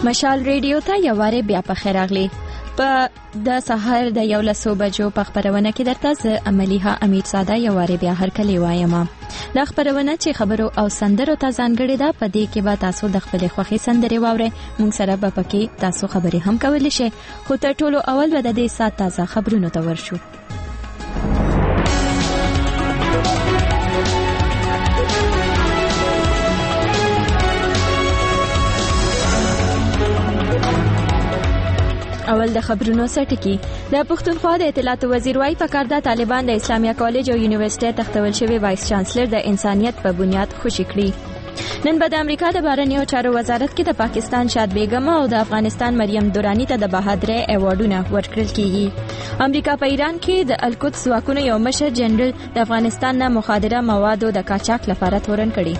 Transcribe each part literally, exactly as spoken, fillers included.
مشال ریډیو ته یو واره بیا په خیر راغلی. په د سحر د یو لسو بجو په خبرونه کې درته ز عملیها امیر ساده یو واره بیا هر کلی وایم. دا خبرونه چې خبرو او سندرو ته ځانګړي ده، په دې کې به تاسو د خپل خوښي سندري واورئ. موږ سره به پکې تاسو خبري هم کولای شئ، خو تر ټولو اول به د دې سات تازه خبرونو ته ورشو. اول د خبرونو سرټکی. د پښتونخوا د اطلاعات وزیر وايي په کار د طالبان د اسلامیه کالج او یونیورسيټي تختول شوی وایس چانسلر د انسانيت په بنیاد خوشی کړی. نن به د امریکا د بهرنیو چارو وزارت کې د پاکستان شاد بیگم او د افغانستان مریم دورانی ته د بهادرۍ ایوارډونه ورکړل کیږي. امریکا په ایران کې د القدس واکونو یو مشر جنرال د افغانستان نه مخدره موادو د قاچاق لپاره تورن کړي.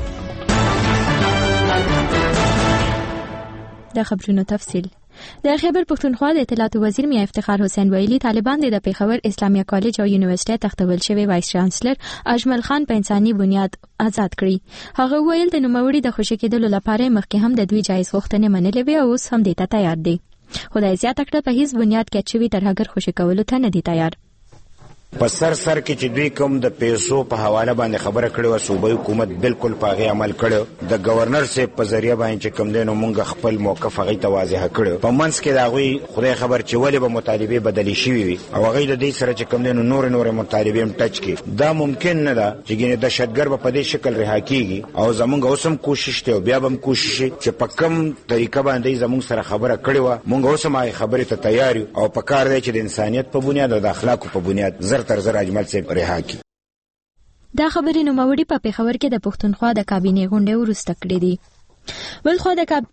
د خبرونو تفصیل. د خیبر پښتونخوا د اطلاعات وزیر میا افتخار حسین ویلي طالبان د پیښور اسلامیه کالج او یونیورسيټي تختول شوی وایس چانسلر اجمل خان په انساني بنیاد آزاد کړی. هغه ویل د نوموړي د خوشی کېدلو لپاره مخکې هم د دوی جایز غوښتنې منلې وي او اوس هم دې ته تیار دي. خدای زیات کړه په هیڅ بنیاد کې چې وی تر هغه خوشی کولو ته نه دي تیار. په سر سر کې چې دوی کوم د پیسو په حواله باندې خبره کړې و، صوبایي حکومت بالکل په هغې عمل کړی. د گورنر صاحب په ذریعه باندې چې کوم دی نو موږ خپل موقف هغې ته واضح کړی. په منځ کې د هغوی خدای خبر چې ولې به مطالبې بدلې شوي وي او هغوی د دې سره چې کوم دی نو نورې نورې مطالبې هم ټچ کړي. دا ممکن نه ده چې ګینې دهشتګر به په دې شکل رها کېږي او زموږ اوس هم کوشش دی او بیا به هم کوشش چې په کوم طریقه باندې زموږ سره خبره کړې وه موږ اوس هم هغې خبرې ته تیار یو او په کار دی چې د انسانیت په بنیاد او د اخلاقو په بنیاد زر تر زر اجمل صاحب رها کی. دا خبرې نوموړي په پیښور کې د پښتونخوا د کابینې غونډې وروسته کړې دي. بل خو د کاب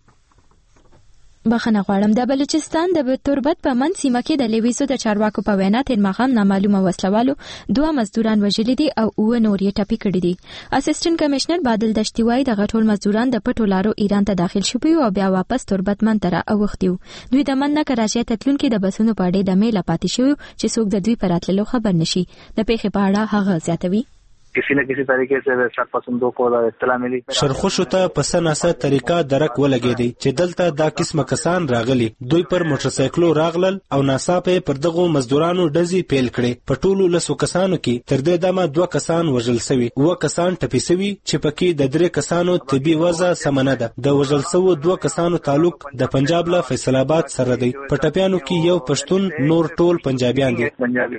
بخنه غواړم د بلوچستان د تربت په من سیمه کې د لیویزو د چارواکو په وینا تیر ماښام نامعلومه وسلوالو دوه مزدوران وژلي دي او اوه نور یې ټپي کړي دي. اسسټنټ کمشنر بادل دشتي وايي د غټول مزدوران د پټو لارو ایران ته داخل شوي او بیا واپس تربت من ته راوښتي. دوی د من نه کراچۍ ته تلونکي د بسونو په اډې د میله پاتې شوي چې څوک د دوی پر راتللو خبر نشي. د پیښې په اړه هغه زیاتوي किसी न किसी तरीके से शक पसंदों को اطلاع मिली. شرخوشو ته په سناسه طریقه درک ولګېدی چې دلته دا قسمه کسان راغلي. دوی پر موټر سایکلو راغلل او ناڅاپه پر دغه مزدورانو ډزې پیل کړې. په ټولو لسو کسانو کې تر دې دمه دوه کسان وژل شوي، اوه کسان ټپي شوي چې پکې د درې کسانو طبي وضع سمنه ده. د وژل شوو دوه کسانو تعلق د پنجاب له فیصل آباد سره دی. په ټپیانو کې یو پښتون، نور ټول پنجابیان دي.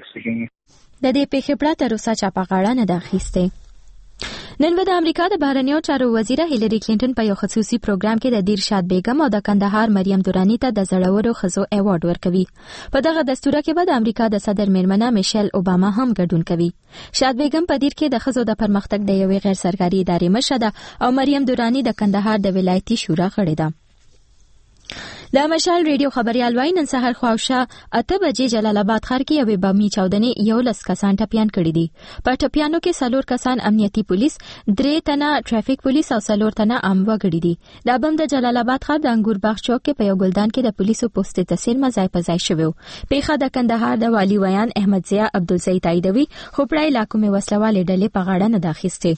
د دې پیښې پرته روسا چاپه غاړه نه ده اخیستې. نن به د امریکا د بهرنیو چارو وزیره هیلری کلینټن په یو خصوصي پروګرام کې د دیر شاد بیگم او د کندهار مریم دورانی ته د زړورو ښځو ایوارډ ورکوي. په دغه دستوره کې به د امریکا د صدر میرمنه میشل اوباما هم ګډون کوي. شاد بیگم په دیر کې د ښځو د پرمختګ د یوې غیر سرکاري ادارې مشره ده او مریم دورانی د کندهار د ولایتي شورا غړې ده. د مشال ریډیو خبريال وايي نن سهار خواوشا اته بجې جلال آباد ښار کې یوې بامي چاودنې یو لس کسان ټپیان کړي دي. په ټپیانو کې څلور کسان امنیتي پولیس، درې تنه ټرافیک پولیس او څلور تنه عام وګړي دي. دا بم د جلال آباد ښار د انګور باغ چوک کې په یو ګلدان کې د پولیسو پوسټ ته څیرمه ځای په ځای شوی. پیښه د کندهار د والی ویان احمد ضیا عبدالزئی تاییدوي، خو پړای علاقو کې وسلوالې ډلې په غاړه نه داخستې.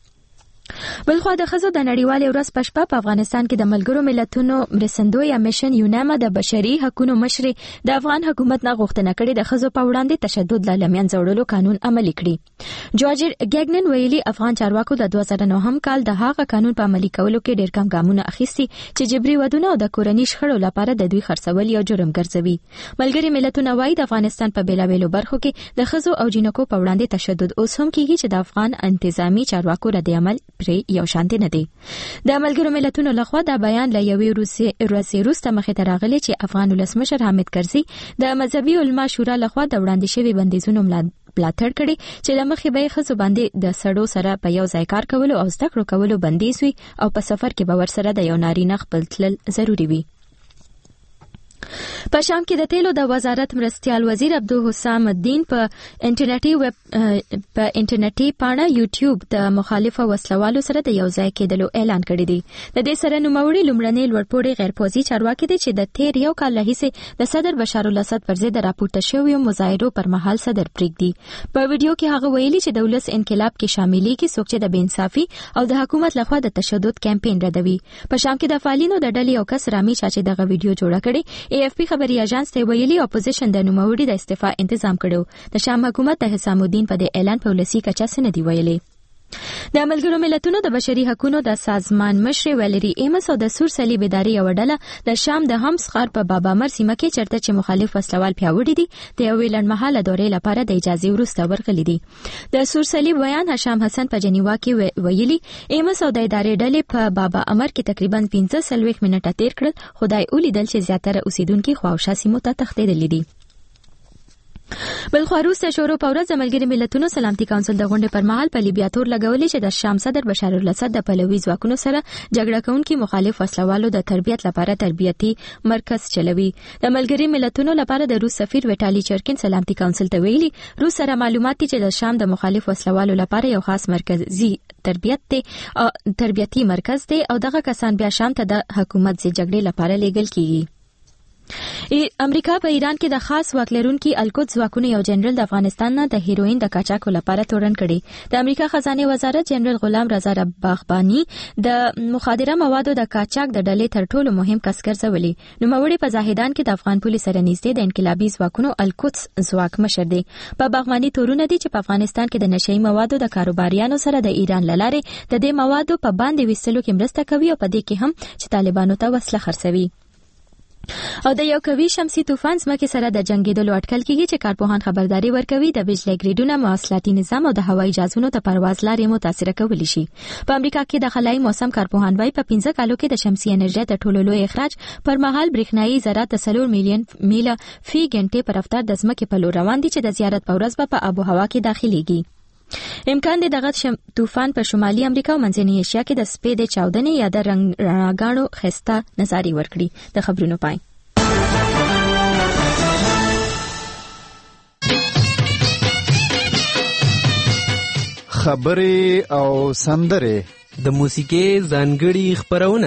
بلخوا د ښځو د نړیوالې ورځ په شپه په افغانستان کې د ملګرو ملتونو مرستندوی یا میشن یوناما د بشري حقوقو مشرې د افغان حکومت نه غوښتنه کړې د ښځو په وړاندې تشدد له منځه وړلو قانون عملي کړي. جورج ګیګنن ویلي افغان چارواکو د دوه زره نهم کال د هغه قانون په عملي کولو کې ډېر کم ګامونه اخیستي چې جبري ودونه او د کورنۍ شخړو لپاره د دوی خرڅول یو جرم ګرځوي. ملګري ملتونه وایي د افغانستان په بیلابیلو برخو کې د ښځو او جینکو په وړاندې تشدد اوس هم کیږي چې د افغان انتظامی چارواکو رد عمل پرې یو شان نه دی. د ملګرو ملتونو لخوا دا بیان له یوې ورځې وروسته مخې ته راغلی چې افغان ولسمشر حامد کرزي د مذهبي علما شورا لخوا د وړاندې شوي بندیزونو ملاتړ کړي چې له مخې به یې ښځو باندې د سړو سره په یو ځای کار کولو او زده کړو کولو بندیز وي او په سفر کې به ورسره د یو نارینه خپل تلل ضروري وي. په شام کې د تیلو د وزارت مرستيال وزیر عبدالحسام الدین په انټرنیټي ویب په انټرنیټي پاڼه یوټیوب د مخالفو وسلوالو سره د یو ځای کېدلو اعلان کړی دی. د دې سره نوموړي لومړنی لوړپوړي غیر پوځي چارواکي دي چې د تیر یو کال راهیسې د صدر بشار الاسد پر ضد راپورته شویو مظاهرو پر مهال صدر پرېږدي. په ویډیو کې هغه ویلي چې د ولس انقلاب کې شاملېږي څوک چې د بېانصافي او د حکومت لخوا د تشدد کمپاین ردوي. په شام کې د فعالینو د ډلې یو کس رامي چا چې دغه ویډیو جوړه کړې ای اف پی خبري اژانس ته ویلي اپوزیشن د نوموړي د استعفا تنظیم کړو. د شام حکومت د حسام الدین په دې اعلان په ولسی کچا سند دی ویلي. د ملګرو ملتونو د بشري حقوقو د سازمان مشر ویلری ایمس او د سور صلیب ادارې یو ډله د شام د همس ښار په بابامر سیمه کې چرته چې مخالف وسلوال پیاوړي دي د یو لنډمهاله دورې لپاره د اجازه وروسته ورغلي دي. د سور صلیب بیان هشام حسن په جنیوا کې ویلي ایمس او د ادارې ډلې په بابا امر کې تقریبا پنځه سلويخ منټه تیر کړل. خدای اولیدل چې زیاتره اوسیدونکو خواوشا سیمو ته تښتېدلي دي. بلخو روس د شورو په ورځ د ملګري ملتونو سلامتي کونسل د غونډې پر مهال په لیبیا تور لګولې چې د شام صدر بشار الاسد د پلوي ځواکونو سره جګړه کوونکي مخالف وسلوالو د تربیت لپاره تربیتي مرکز چلوي. د ملګري ملتونو لپاره د روس سفیر ویټالي چرکین سلامتي کونسل ته ویلي روس سره معلومات دي چې د شام د مخالف وسلوالو لپاره یو خاص مرکزي تربیت ته تربیتي مرکز دی او دغه کسان بیا شام ته د حکومت زی جګړې لپاره لیږل کیږي. امریکا په ایران کې د خاص واکلرونکو القدس ځواکونو یو جنرال د افغانستان نه د هیروین د قاچاقو لپاره تورن کړي. د امریکا خزانه وزارت جنرال غلام رضا باغبانی د مخدره موادو د قاچاق د ډلې تر ټولو مهم کس ګرځولي. نوموړي په زاهدان کې د افغان پولیس سره نږدې د انقلابي ځواکونو القدس ځواک مشر دی. په باغبانی تورونه دي چې په افغانستان کې د نشئی موادو د کاروباریانو سره د ایران لاره د دې موادو په باندې وستلو کې مرسته کوي او په دې کې هم چې طالبانو ته وسله خرڅوي. او د یو قوي شمسي طوفان ځمکې سره د جنگیدلو اټکل کیږي چې کارپوهان خبرداري ورکوي د بجلی ګریډونو مواصلاتي نظام او د هوایي جهازونو ته پرواز لارې متاثر کولی شي. په امریکا کې د خلای موسم کارپوهان وايي په پنځه کالو کې د شمسي انرژي د ټولو لوی اخراج پر مهال برېښنايي ذرات د څلور میلیون میله فی غنټه پر رفتار د ځمکې په لور روان دي چې د زیارت په ورځ په آب او هوا کې داخليږي. امکان دی دغه شم... طوفان په شمالي امریکا او منځنۍ ایشیا کې د سپېد چاودنې یا د رڼاګانو خسته نظاري ورکړي. د خبرونو پای خبرې او سندرې د موسیقي ځانګړي خبرونه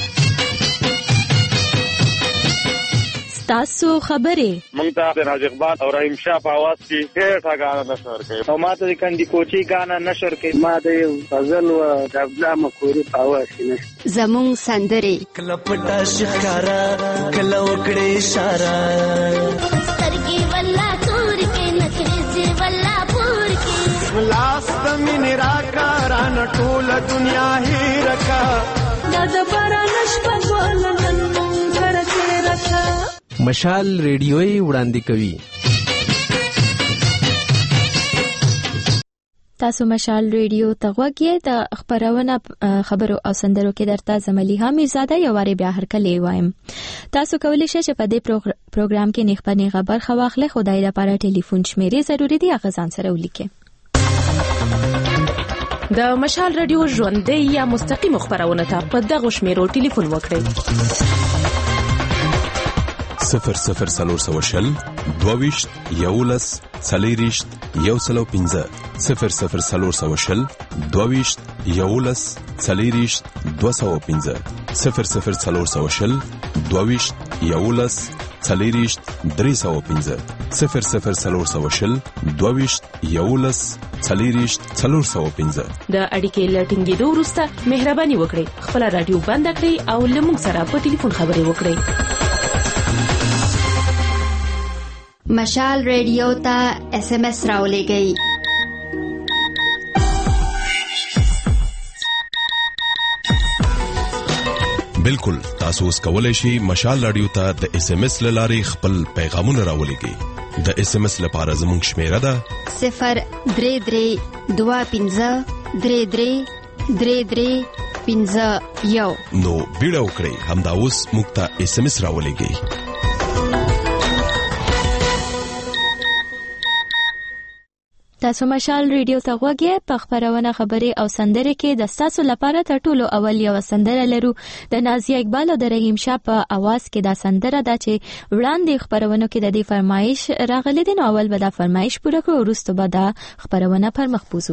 تاسو خبرې مونږ ته د راج اقبال او رحیم شاه په आवाज کې ډېر غاڼه نشر کوي او ماته د کندي کوچي غاڼه نشر کوي. ما د غزل او د عبدالله مخوري په आवाز کې زمون سندرې کله پټا شکارا کله وکړې اشاره سترګي والله تور کې نکري والله پور کې لاس د مين راکاران ټول دنیا هي رکا د باران شپه ولنن کرته رکا. مشال ریډیوي وړاندې کوي. تاسو مشال ریډیو ته غوږی د خبرونه خبرو او سندرو کې درته زملیها میرزاده یو واری بیا هرکلی وایم. تاسو کولی شئ چې په دې پروګرام کې نیغ په نیغه برخه واخلئ. خدای لپاره ټلیفون شمیرې ضروری دي هغه ځان سره ولیکئ. د مشال ریډیو ژوندۍ یا مستقیم خبرونه ته په دغه شمیرو ټلیفون وکړئ. صفر صفر سلور سوشل دوویشت یولس څلېرویشت یو سلو پنځه صفر صفر سلور سوشل دوویشت یولس څلېرویشت دوه سوه پنځه صفر صفر سلور سوشل دوویشت یولس څلېرویشت درې سوه پنځه صفر صفر سلور سوشل دوویشت یولس څلېرویشت څلور سوه پنځه. د اړیکې له ټینګېدو وروسته مهرباني وکړئ خپله راډیو بنده کړئ او له موږ سره په ټلیفون خبرې وکړئ. مشال ریډیو ته ایس ایم ایس راولېږئ. بالکل تاسو اوس کولای شئ مشال رادیو ته د ایس ایم ایس لارې خپل پیغامونه راولېږئ. د ایس ایم ایس لپاره زموږ شمیره ده صفر درې درې دوه پنځه درې درې درې درې پنځه یو. نو بیړه وکړئ همدا اوس موږ ته ایس ایم ایس راولېږئ. تاسو مشال ریډیو ته غوږی په خبرونه خبرې او سندرې کې د تاسو لپاره تر ټولو اول یو سندره لرو د نازیه اقبال او د رحیم شاه په आवाज کې دا سندره ده چې وړاندې خبرونه کې د دې فرمایش راغلي دي. نو اول به دا فرمایش پوره کړو، وروسته به دا خبرونه پر مخ بوزو.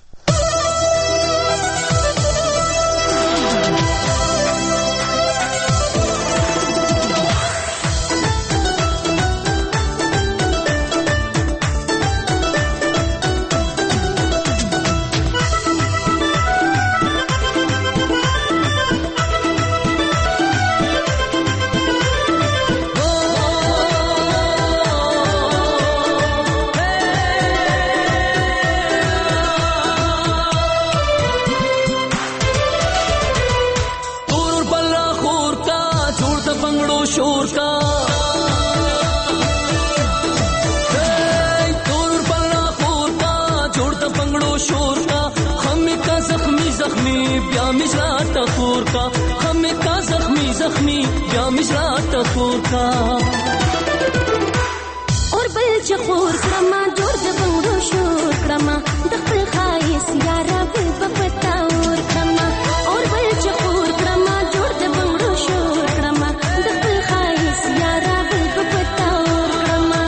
اور بل چخور کرما جوړ د بنګړو شور کرما د خپل خایس یارا بل پپتا اور کرما اور بل چخور کرما جوړ د بنګړو شور کرما د خپل خایس یارا بل پپتا اور کرما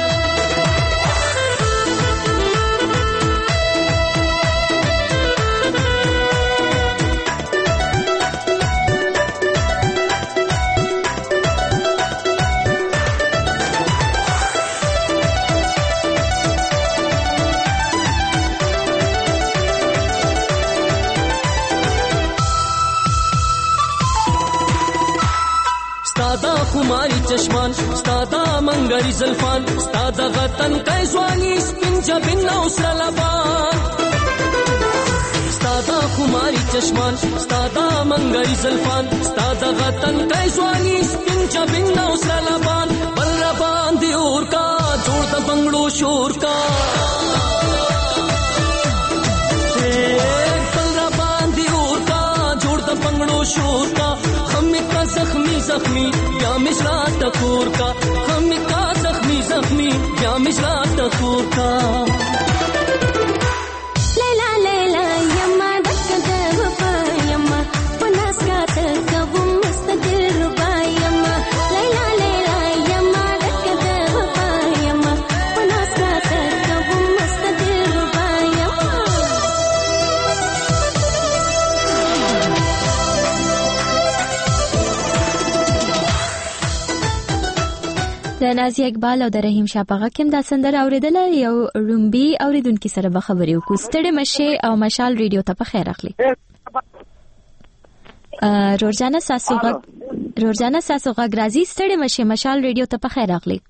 خماری چشمان ستادا منګری زلفان ستادا غتن کای ځواني سپین جبین او سره لبان ستادا خماری چشمان ستادا منګری زلفان ستادا غتن کای ځواني سپین جبین او سره لبان بل ربان دی اور کا جوړ د بنگړو شور کا بل ربان دی اور کا جوړ د بنگړو شور کا हमें का जख्मी जख्मी या मिश्रा टकोर का हमें का जख्मी जख्मी या मिश्रा टकोर का लैला लैला यम्मा दक्क दवफा यम्मा पनास का तकबु मुस्तदिल रुबा यम्मा लैला लैला यम्मा दक्क दवफा यम्मा पनास का तकबु मुस्तदिल रुबा यम्मा د نازیه اقبال او د رحیم شاه په غږ کې دا سندره اوریدله. یو رومبي اوریدونکي سره به خبرې وکړو. ستړي مشه او مشال ریډیو ته په خیر اخلي. روزانه ساسو غږ روزانه ساسو غږ راځي. ستړي مشه مشال ریډیو ته په خیر اخلي.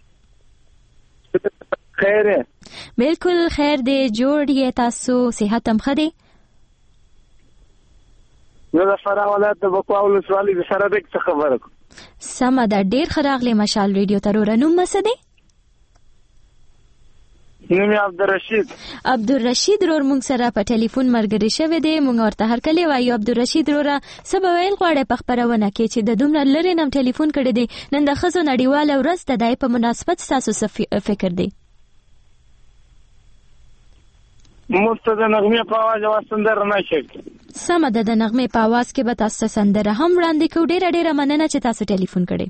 خیر بالکل خیر دی. جوړ یې تاسو؟ صحت هم ښه دی؟ نو د فراه ولایت د بکوا ولسوالۍ د سرابک څخه خبره کوم. سمه ده. ډیر خراغلی مشال ریډیو ته. وروره نوم څه دی؟ نوم یې عبدالرشید. عبدالرشید رور مونږ سره په ټلیفون ملګری شوی دی. مونږ ورته هرکلی وایو. عبدالرشید روره څه به ویل غواړې په خپرونه کې چې د دومره لرې نه ټلیفون کړی دی؟ نن د ښځو نړیواله ورځ ده. د په مناسبت ستاسو څه فکر دی؟ موږ ته د نغمې په اواز یوه سندره نه شي. سمه ده. د نغمې په اواز کې به تاسو سندره هم وړاندې کوو. ډیره ډیره مننه چې تاسو ټلیفون کړی.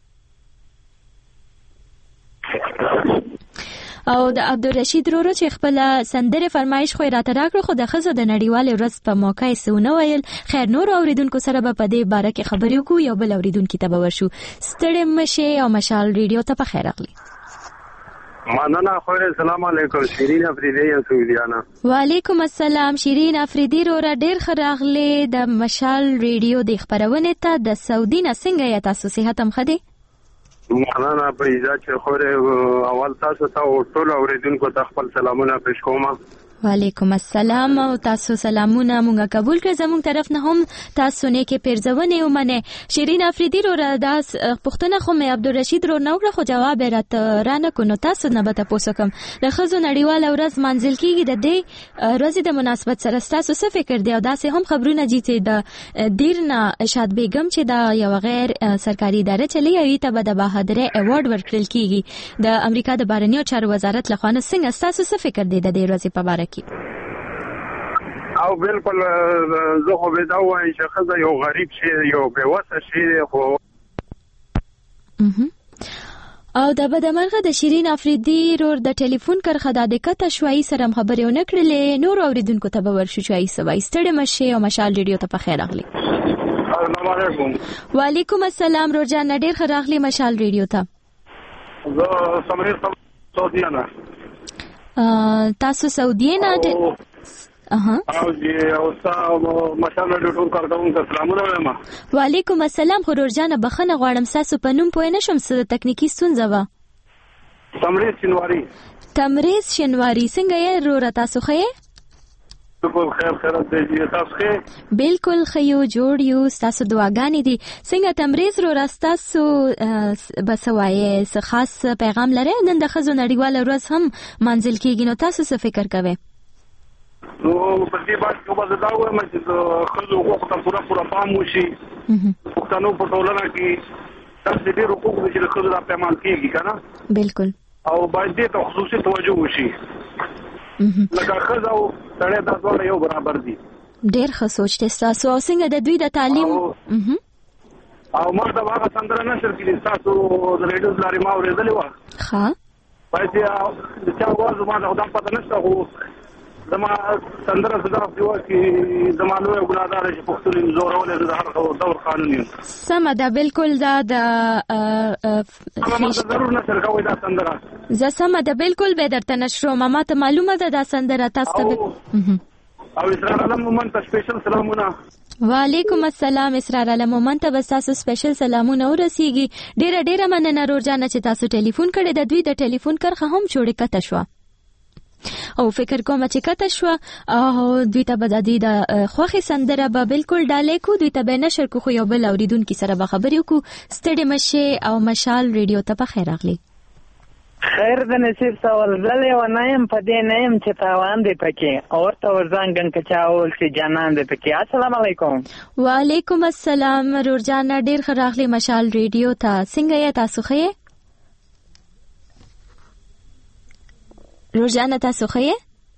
او د عبدالرشید رورو چې خپل سندره فرمایش خو راته راکړو، خو د ښځو د نړیوالې ورځ په موقع یې څه ونه ویل. خیر نور اوریدونکو سره به په دې باره کې خبرې وکړو. یو بل اوریدونکي ته به ورشو. ستړي مشه او مشال ریډیو ته په خیر اخلي. مننه. خیر. السلام علیکم. شیرین افریدی یم سعودیانا. وعلیکم السلام. شیرین افریدی روره ډیر خراغله د مشال ریډیو د خبرونه ته د سعودي نه څنګه یا تاسو صحت هم خدي؟ مننه. په ایجاد چې خور اول تاسو ته او ټول اوریدونکو ته خپل سلامونه پېښ کوم. وعلیکم السلام او تاسو سلامونه مونږه قبول کړ زموږ طرف نه هم تاسو نه کې پیرځونه ومنه. شیرین افریدی رو را داس پښتنه خو مې عبدالرشید رو نو خو جواب راته رانه کو. نو تاسو نه به تاسو کوم د خزو نړیوال ورځ منځل کیږي د دې ورځې د مناسبت سره تاسو څه فکر دی او داسې هم خبرونه دي چې د دیرنا شاد بیگم چې دا یو غیر سرکاري اداره چلی وي ته به د بهادرۍ ایوارډ ورکړل کیږي د امریکا د بهرنیو چارو وزارت لخوا. نو څنګه تاسو څه فکر دی د دې ورځې په اړه؟ او بالکل زه خو به دا وایم چې خزه یو غریب شي یو بیوسه شي خو او د بدمرغه د شیرین افریدی رور د ټلیفون کرخه د دقت شوي سره خبرې ونه کړلې. نور اوریدونکو ته به ورشو چې سوي ستړي مشه او مشال ریډیو ته په خیر اغلی. السلام علیکم. وعلیکم السلام روزان ډیر ښه راغلی مشال ریډیو ته. زه سمري سعودي نه تاسو سعودي نه اها او جی او تاسو مشال ریډیو ټول کارکونکو سلامونه وایم. وعلیکم السلام. خورور جان بخنه غواړم تاسو په نوم پوه نشم څه تکنیکی ستونزه و. تمریز شنواری. تمریز شنواری څنګه یې رو را تاسو خې؟ بالکل خیر خیر دی تاسو خې؟ بالکل خیو جوړ یو تاسو دعاګانې دي. څنګه تمریز رو راستاسو بسوایې څه خاص پیغام لري؟ نن د خزو نړیواله ورځ هم منځل کیږي نو تاسو څه فکر کوئ؟ نو په دې باندې کومه دا وایم چې خزو حقوق ته پوره پوره پام وشي. پښتنو په ټولنه کې تاسو دې حقوق چې خزو را پېمان کیږي کنه. بالکل. او باندې ته خصوصي توجه وشي. لکه خزو او سړی دا ټول یو برابر دي. ډېر ښه سوچ دی تاسو. او څنګه د دوی د تعلیم او ما دا هغه سندره نشر کړي تاسو د ریډیو لاري ما اورېدلې و. ښه. پاتې د چا आवाज ما دا پته نشته خو زما سندره زده دیو چې زمانو یو ګنادار چې پښتون زورول د هر دور قانوني. سم ده بالکل دا د ما ضرور نشر کوي دا سندره. زه سم ده بالکل به درته نشرو ما ته معلومه ده دا سندره تاسو ته. او اسرار علم مومن ته سپیشل سلامونه. وعلیکم السلام اسرار علم مومن ته تاسو سپیشل سلامونه ورسیږي. ډیره ډیره مننه روزانه چې تاسو ټلیفون کړی. د دوی د ټلیفون کرخه هم جوړه کته شو او فکر کوم چې کته شو او دوی ته به د دې د خوخي سندره به بالکل ډالې کو. دوی ته به نشر کو خو یو بل اوریدونکو سره به خبرې کو. ستړي مشه او مشال ریډیو ته په خیر اغلی. خیر د نصیب سوال زلې و نایم په دې نایم چې تاوان دی پکې او ته ورزنګن کچاول چې جانان دی پکې. السلام علیکم. وعلیکم السلام رورجان ډیر خراغلی مشال ریډیو ته. څنګه یې تاسو خې؟ روزانه تاسو خې؟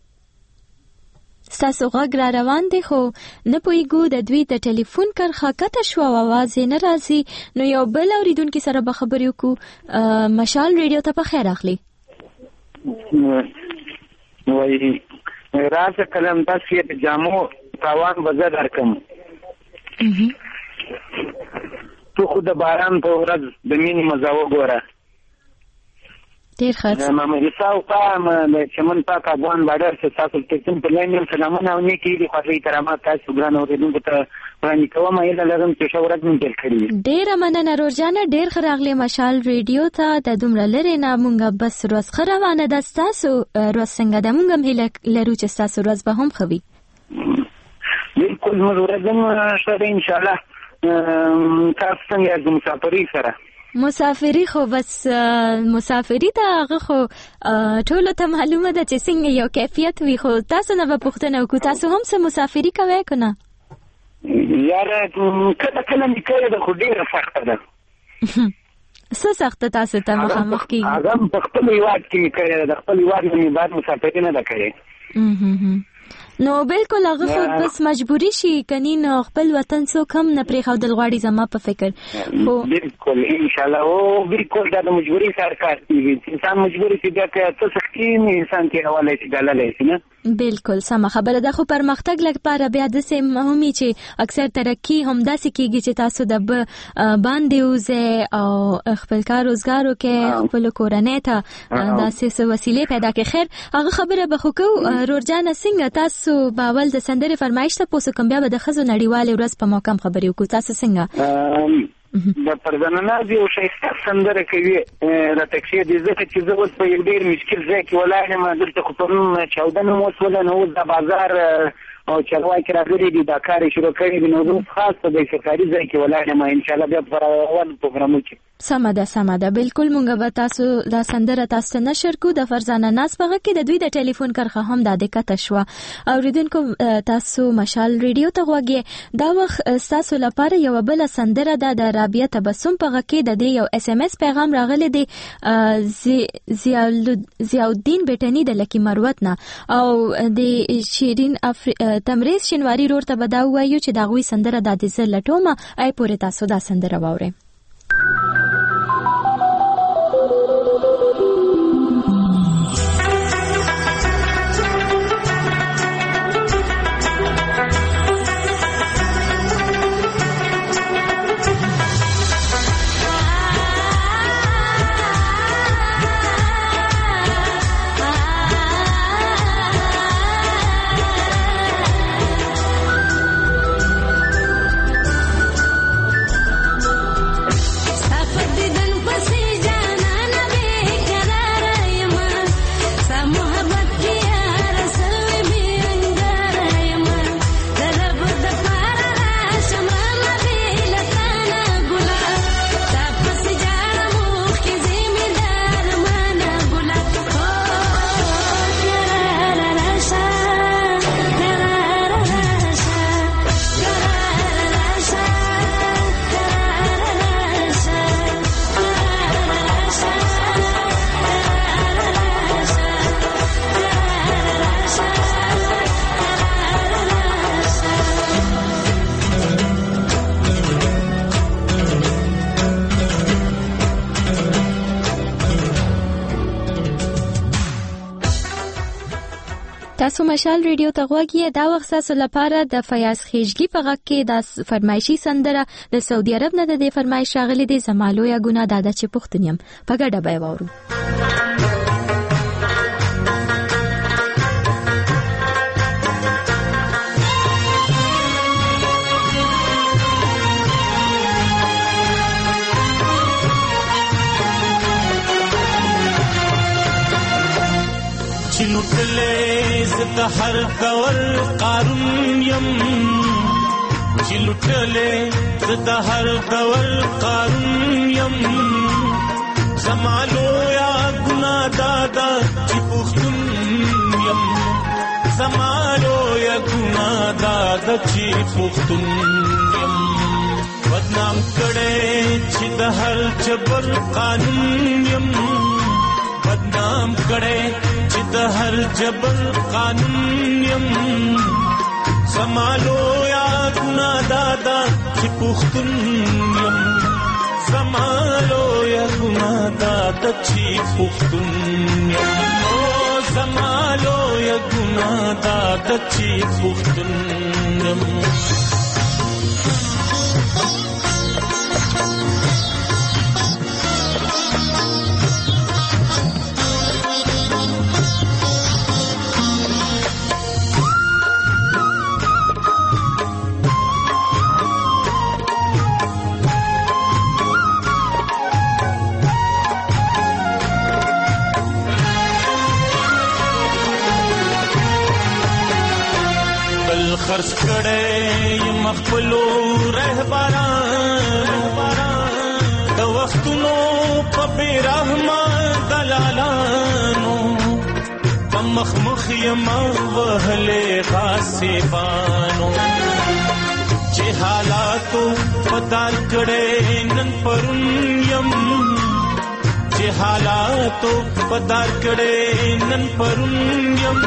تاسو غږ را روان دی خو نه پوهیږو د دوی د ټلیفون کرخه کته شو او आवाज نه راځي. نو یو بل اوریدونکو سره به خبرې وکړو. مشال ریډیو ته په خیر اخلي. وای راځه کلم تاسو د جامو تاوان بزر درکم. تو خو د باران په ورځ د مين مزه وګوره. ډیر ښه. ما مې تاسو ته د چمن پاک افغان بارډر څخه تاسو ته په لاین سلامونه او نیکی دي خو احترامات تاسو ګران اوریدونکو ته وړاندې کوم. ایله لرم چې شاورت مې تل کړی. ډیر مننه روزانه ډیر خراغلی مشال ریډیو ته د دومره لري نه مونږه بس روز خروانه د تاسو روز څنګه د مونږه هله لرو چې تاسو روز به هم خوي. بالکل موږ ورځم شته ان شاء الله. تاسو څنګه د مسافرۍ سره مسافری خو بس مسافری ته هغه خو ټول ته معلومه ده چې څنګه یو کیفیت وي. خو تاسو نه به پوښتنه وکړو تاسو هم څه مسافری کوئ کنه؟ یاره کله کله مې کوي د خو ډیره سخته ده. څه سخته تاسو ته مخامخ کیږي؟ هغه په خپل هیواد کې مې کوي د خپل هیواد نه بعد مسافری نه ده کوي. نو بالکل هغه خو بس مجبوری شي کني نو خپل وطن څو کم نه پرې خو د غواړي زما په فکر. خو بالکل ان شاء الله او بالکل دا د مجبوری سره کار کوي. انسان مجبوری چې دا کې څه سختي انسان کې حواله شي ګللای شي نه. بالکل سم خبره ده. خو پرمختګ لپاره بیا د سیم مهمي چې اکثر ترقی هم داسې کیږي چې تاسو د باندې وزه او خپل کار روزګارو کې خپل کورنۍ ته داسې وسیلې پیدا کړي. خیر هغه خبره به خو کو. رورجان څنګه تاسو باول د سندرې فرمایش ته پوسو کوم بیا به د خزو نړیوال ورځ په موقع خبرې وکړو. تاسو څنګه؟ د پرزناناز یو ښایسته سندره کوي راته کښېږدي ځکه چې زه اوس په یو ډېر مشکل ځای کې ولاړ یم. دلته خو پرون چاودنه مو وسوله نو اوس د بازار او چارواکي راغلي دي دا کار یې شروع کړی دی نو زه اوس خاص په دې سرکاري ځای کې ولاړ یم. انشاءالله بیا په روانو پروګرامو کې سمه ده سمه ده بالکل. مونږ به تاسو دا سندره تاسو ته نشر کو. د فرزانه ناز په غږ کې د دوی د ټلیفون کرښه هم د دقت شوه. اوریدونکو تاسو مشال ریډیو ته غوږی. دا وخت تاسو لپاره یو بل سندره ده د رابعه تبسم په غږ کې د دې یو اس ام اس پیغام راغلی دی ضیاءالدین بیٹنی د لکی مروت نه او د شیرین تمریز شینواری رور ته بدا وایو چې دا غوي سندره د دې لټومه آی پورې تاسو دا سندره واورئ. تاسو مشال ریډیو ته غوږی. دا وخت تاسو لپاره د فیاض خیجګي په غږ کې د فرمایشي سندره د سعودي عرب نه د فرمایش راغلي دي زمالو یا ګنا دادا چې پښتنیم په ګډه به وورو. چلوټلې زد هر دور قارون یم چلوټلې زد هر دور قارون یم زمالو یا ګنا دادا چې پښتون یم زمالو یا ګنا دادا چې پښتون یم بدنام کړي چې د هر جبر قانون یم بدنام کړي د هر جبر قانون یم زمالو یا ګنا دادا چې پښتون یم زمالو یا ګنا دادا چې پښتون یم او زمالو یا ګنا دادا چې پښتون یم. خرڅ کړي مخبلو رهبران د وختونو په بیرحمه دلالانو په مخ مخ یم وهلې غاصبانو چې حالاتو بدل کړي نن پرون یم چې حالاتو بدل کړي نن پرون یم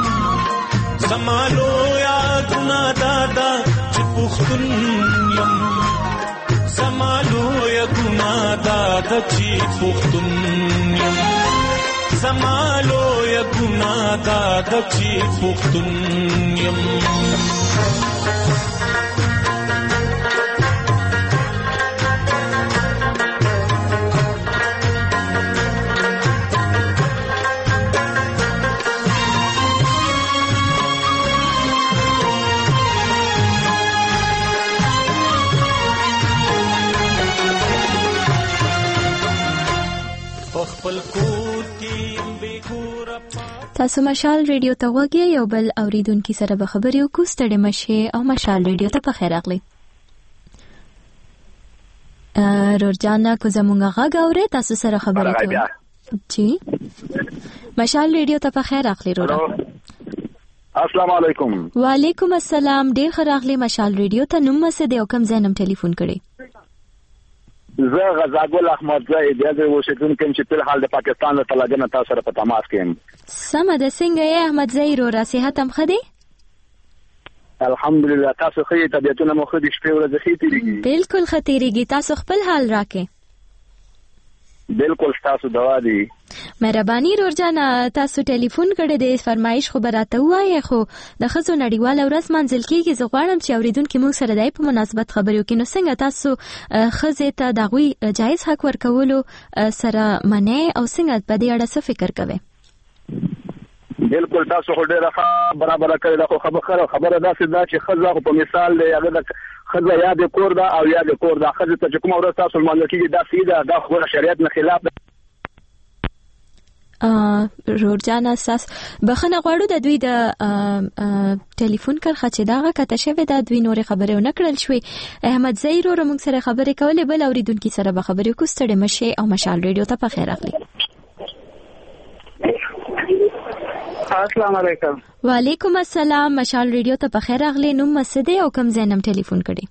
زمالو یا ګنا دادا چې پښتون یم زمالو یا ګنا دادا چې پښتون یم زمالو یا ګنا دادا چې پښتون یم. خپل کور کې به کور تاسو مشال ریډیو ته وګورئ یو بل اوریدونکو سره به خبرې وکړو ستړي مشه او مشال ریډیو ته په خیر راغلی رورجانا کو زمونږه غږ اوري تاسو سره خبرې کوي جی مشال ریډیو ته په خیر راغلی رورا السلام علیکم وعلیکم السلام ډیر ښه راغلی مشال ریډیو ته نوم څه دی او کوم ځای نم ټلیفون کړی زه غزاګل احمد زاید د واشنگټن کې په حال د پاکستان له تلاجنه تاسو سره په تماس کې یم سم ده څنګه یې احمد زاید را صحت هم خدي الحمدلله تاسو خې طبيعتونه مو خدي شپه ورځ خې تیریږي بالکل خطرېږي تاسو خپل حال راکې بالکل تاسو دوا دي مهرباني رورجانا تاسو ټلیفون کړی د فرمایش خو براته وایي خو د خزو نړیوال ورځ منځل کېږي زه غواړم چې اوریدونکو موږ سره دای په مناسبت خبرې وکړي نو څنګه تاسو خزه ته دغوی جایز حق ورکولو سره منې او څنګه په دې اړه څه فکر کوئ بالکل تاسو خو ډیره برابر کړی دا خو خبره خبره داسې ده چې خزه په مثال دی هغه د خزه یاد کور دا او یاد کور دا خزه ته کوم ورځ تاسو مانځل کېږي دا سیده دا خو شریعت نه خلاف ده رورجانا اساس بخنه غواړو د دوی د ټلیفون کرخه چې داغه کته شوی د دوی نور خبرې نه کړل شوې احمد زیرو رو موږ سره خبرې کولې بل اوریدونکو سره به خبرې کوستړې مشه او مشال ریډیو ته په خیر اخلي السلام علیکم وعلیکم السلام مشال ریډیو ته په خیر اغلی نوم مسده او کوم ځای نم ټلیفون کړي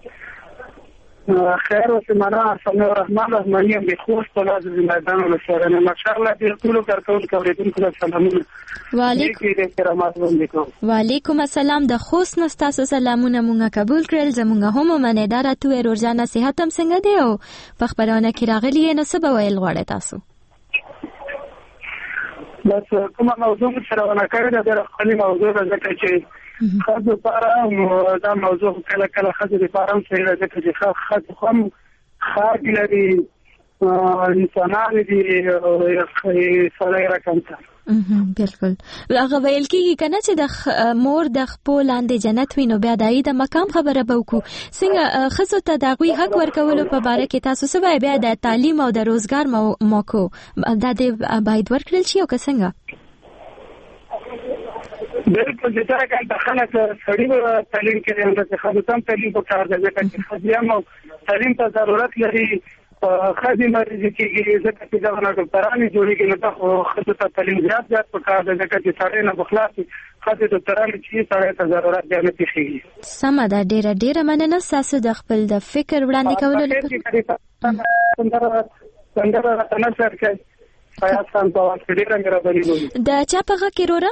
خیر اوسه معنا سلام الرحمن الرحیم به خوش په لازم میدان له سره نه ماشاءالله دې ټول کارکون کوریدونکو سلامونه وعلیکم وعلیکم السلام د خوست نستاسو سلامونه مونږه قبول کړل زمونږ هم منیدار تو روزانه صحت هم څنګه دی او په خبرونه کې راغلی نو څه به ویل غواړی تاسو بس کومه موضوع سره ونه کړی دا خپل موضوع راځي چې خاصه لپاره دا موضوع کله کله خاصه لپاره هم څه راځي چې خاصه هم خاص لري انسانان دي سره راکنه بالکل هغه ویل کېږي کنه چې د مور د خپل لاندې جنت وینو بیا دای د مقام خبره بوکو څنګه خصو ته د غوي حق ورکولو په باره کې تاسو څه وایي بیا د تعلیم او د روزګار موکو د دې باید ورکړل شي او که څنګه بالکل چې دا کله خلک سړي تعلیم کوي نو چې خاصه تعلیم په کار ده چې خاصه تعلیم ته ضرورت لري خاصه مریض کېږي ځکه چې دا نه ډاکټرانو جوړیږي نو دا خاصه تعلیم زیات زیات په کار ده ځکه چې سړی نه بخلاصي خاصه ډاکټرانو چې سړی ته ضرورت دی نه پیږي سم ده ډیره ډیره مننه تاسو د خپل د فکر وړاندې کولو لپاره څنګه راته نشر کوي فیاض خان په واسطه ډیره مهرباني کوي د چا په غږ کې رورا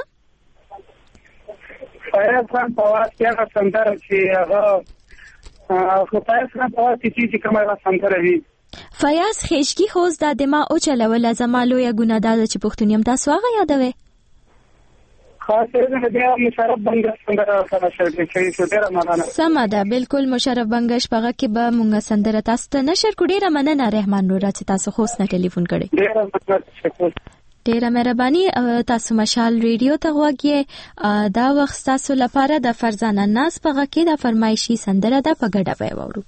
فیاض خان په واسطه هغه څنګه چې هغه خو فیاض خان په واسطه چې کومه څنګه وي فیاض خېشکی خوز د دما او چلول زمالو یا ګنادار چې پښتونیم تاسو هغه یادوي خاصه دې بیا مشرف بنگش څنګه سره شرکت کوي چې ډیره مننه سم ده بالکل مشرف بنگش پغه کې به مونږ سندره تاسو ته نشر کو ډیره مننه رحمان نور چې تاسو خوښ نه ټلیفون کړي ډیره مننه شکر ډیره مهرباني تاسو مشال ریډیو ته غوږی دا وخت تاسو لپاره د فرزانه ناز پغه کې د فرمایشي سندره ده په ګډه وایو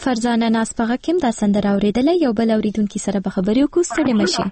فرزانه ناس پغه کوم دا سندره اوریدلې یو بل اوریدونکو سره به خبرې وکړو ستړي مشي.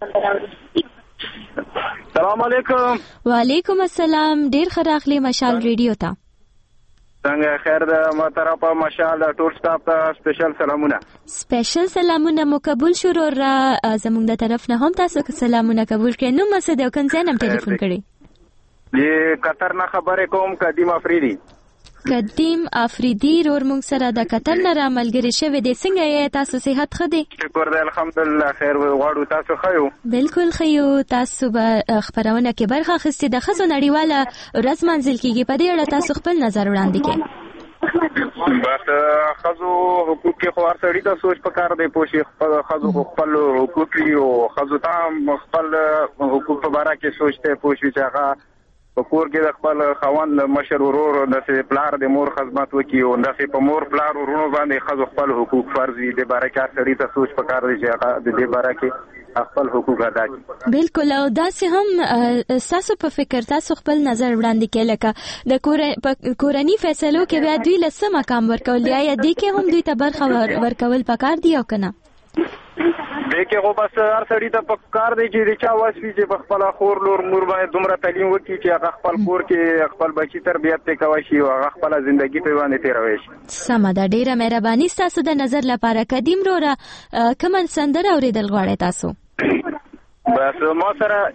سلام علیکم. وعلیکم السلام. ډیر ښه راغلی مشال ریډیو ته. څنګه خیر ده محترم مشال ټول سټاف ته سپیشل سلامونه. سپیشل سلامونه مو قبول شروع را زموږ د طرف نه هم تاسو سلامونه قبول کړئ. نو مسعود او کنځنم ټلیفون کړی. دی قطر نه خبرې کوم قدیم افریدي. قدیم افریدي رور مونږ سره د قطر نه را ملګری شوی دی. څنګه یې تاسو صحت ښه دی؟ شکر دی الحمدلله خیر غواړو. تاسو ښه یو؟ بالکل ښه یو. تاسو به خبرونه کې برخه اخیستې د ښځو نړیواله ورځ منځل کیږي په دې اړه تاسو خپل نظر وړاندې کړئ. بس ښځو حقوق کې خو هر سړي ته سوچ پکار دی پوه شي ښځو خپل حقوق دي او ښځو ته خپل حقوق په باره کې سوچ دی پوه شي چې هغه په کور کې د خپل خاوند مشر ورور داسې پلار د مور خدمت وکړي او داسې په مور پلار ورونو باندې ښځو خپل حقوق فرض دي. د باره کې هر سړي ته سوچ پکار دی چې هغه د دې باره کې خپل حقوق ادا کړي. بالکل. او داسې هم تاسو په فکر تاسو خپل نظر وړاندې کړئ لکه د کورنۍ فیصلو کې بیا دوی له څه مقام ورکول یا دې کې هم دوی ته برخه ورکول پکار دی او که نه؟ دغه خو بس هر سړي ته پکار دی چې د چا واسي چې په خپل خور لور مور باندې دومره تعلیم وکړي چې هغه خپل کور کې خپل بچی تربیت کوي شي او هغه خپل ژوندۍ په باندې تیروي شي. سمه ده. ډیره مهرباني تاسو د نظر لپاره. قدیم وروره کوم سندره اوریدل غواړئ تاسو؟ بس ما سره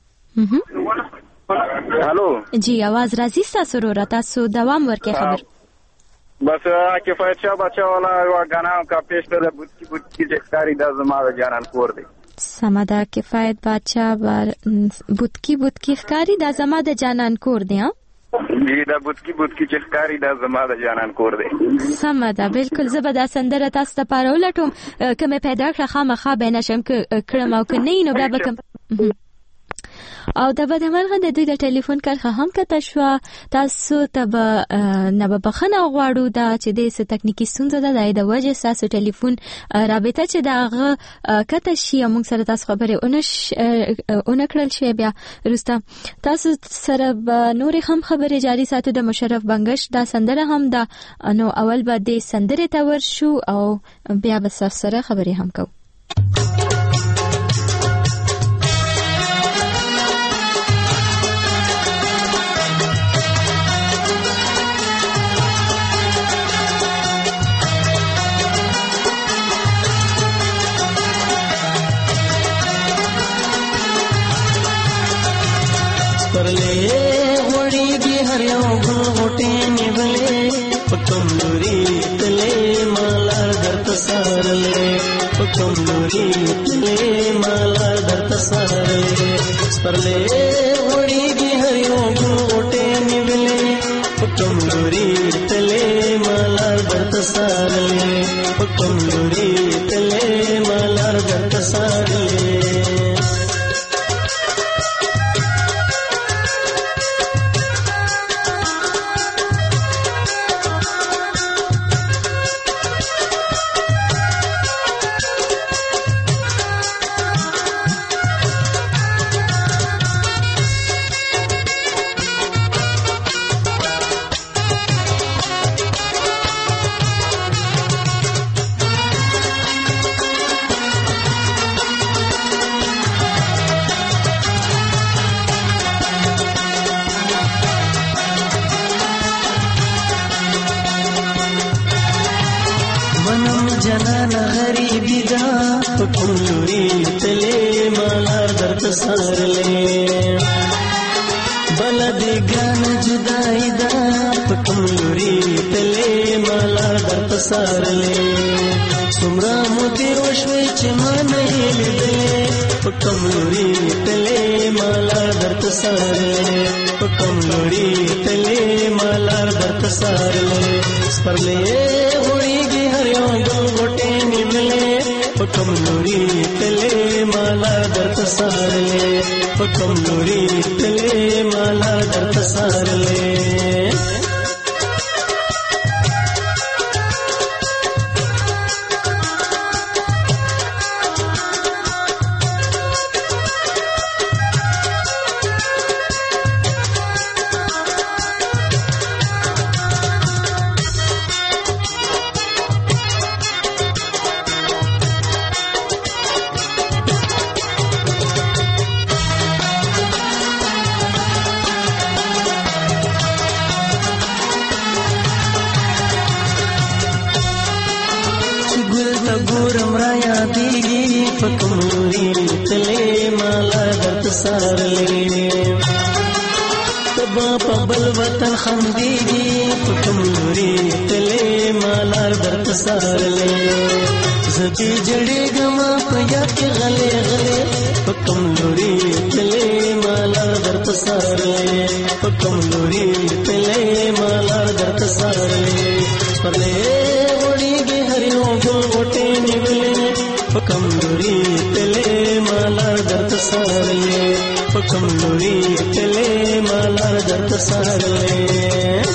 هالو جی आवाज راځي تاسو وروره. تاسو دوام ورکړئ خبر. بس کفایت شاه بچا والا یو غانا کا پیش ته بوتکی بوتکی چې کاری د زما د جانان کور دی. سمه ده. کفایت بچا بار بوتکی بوتکی ښکاری د زما د جانان کور دی. ها جی دا بوتکی بوتکی چې ښکاری د زما د جانان کور دی. سمه ده. بالکل. زه به دا سندره تاسو ته پاره ولټوم کومه پیدا کړه خامخا به نشم کړم او که نه نو بیا به کوم او د بدمرغه د دوی د ټلیفون کرښه هم کته شو. تاسو ته به نه به بخنه غواړو دا چې د څه تکنیکی ستونزه ده د وجه تاسو ټلیفون رابطه چې دغه کته شي موږ سره تاسو خبرې اونش اونکړل شي بیا وروسته تاسو سره به نور هم خبرې جاری ساتو. د مشرف بنگش دا سندره هم ده. نو اول به د سندره ته ورشو او بیا به سره خبرې هم کوو. परले वड़ीगी हरियो घोटे निभले पकमलूरी तले माला दर्द सारले पकमलूरी तले माला दर्द सारले परले वड़ीगी हरियो घोटे निभले पकमलूरी तले माला दर्द सारले पकमलूरी तले माला दर्द सारले जनाना गरीबी दा पकमलूरी तले माला दर्द सारले बलदी गान जुदाई दा पकमलूरी तले माला दर्द सारले सुमरा मोती रोशवे चमा नहीं लिदे पकमलूरी तले माला दर्द सारले पकमलूरी तले माला दर्द सारले परले होईगी हरियो गोटे निमले पकमलूरी तले माला दर्द सारले पकमलूरी तले माला दर्द सारले پکموري تلې مالا درت سارلې تبا په بل وطن خندېږي پکموري تلې مالا درت سارلې زدي جړېږم په یاد کې غلې غلې پکموري تلې مالا درت سارلې پکموري تلې مالا درت سارلې پرلې وړيږي هريو ګل وټې نیولې پکموري تلې مالا درت سارلې پکموري تلې مالا درت سارلې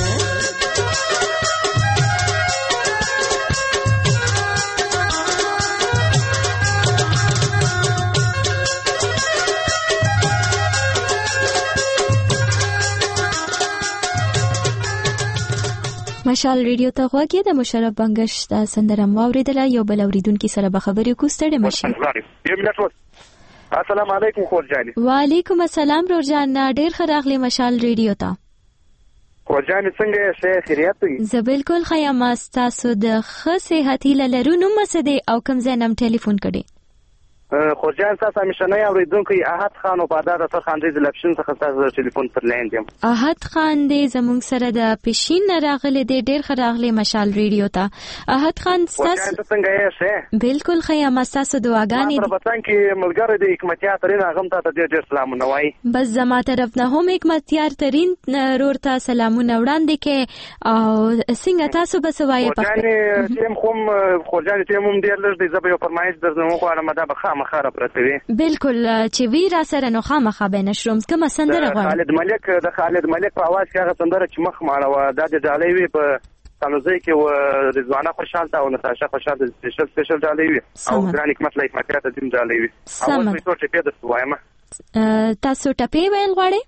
مشال ریډیو ته غواګي د مشرف بنگش د سندرم واوریدله یو بل اوریدونکو سره به خبرې کو ستړي مشي. السلام علیکم خورجانی. وعلیکم السلام رورجان ډیر خراغلی مشال ریډیو ته. خورجانی څنګه یې خیریت دی؟ زه بالکل خیام تاسو د ښه صحت لرو نو مسدي او کوم زنم ټلیفون کړي. خورجان تاسو همیشنه اوریدونکو احد خان او پادار تر خان دې لپشن څخه تاسو ټلیفون پر لاین دیم. احد خان دې زموږ سره د پښین راغله دې ډیر خراغلی مشال ریډیو ته. احد خان تاسو څنګه یې؟ بالکل خیام تاسو دعاګانې په وطن کې ملګری د حکمتیار ترين هغه ته ډیر ډیر سلامونه وای. بس زما طرف نه هم حکمتیار ترين رور ته سلامونه وړاندې کې او څنګه تاسو بس وای په خورجان تیم کوم خورجان تیم هم ډیر لږ دې زبې په فرمایش درنه خو اړه مده بخا مخاره پرتوي. بالکل چې وی را سره نو خامخا به نشروم کوم سندره غواړم. خالد ملک د خالد ملک په आवाज کې هغه سندره چې مخ ماړه و د ډالۍ وی په تلوزي کې و رضوانه خوشحال او نتاشا خوشحال د سپیشل سپیشل ډالۍ وی او ګران حکمت لایف مکرات د دې ډالۍ وی او په څو ټپې د وایم تاسو ټپې ویل غواړئ؟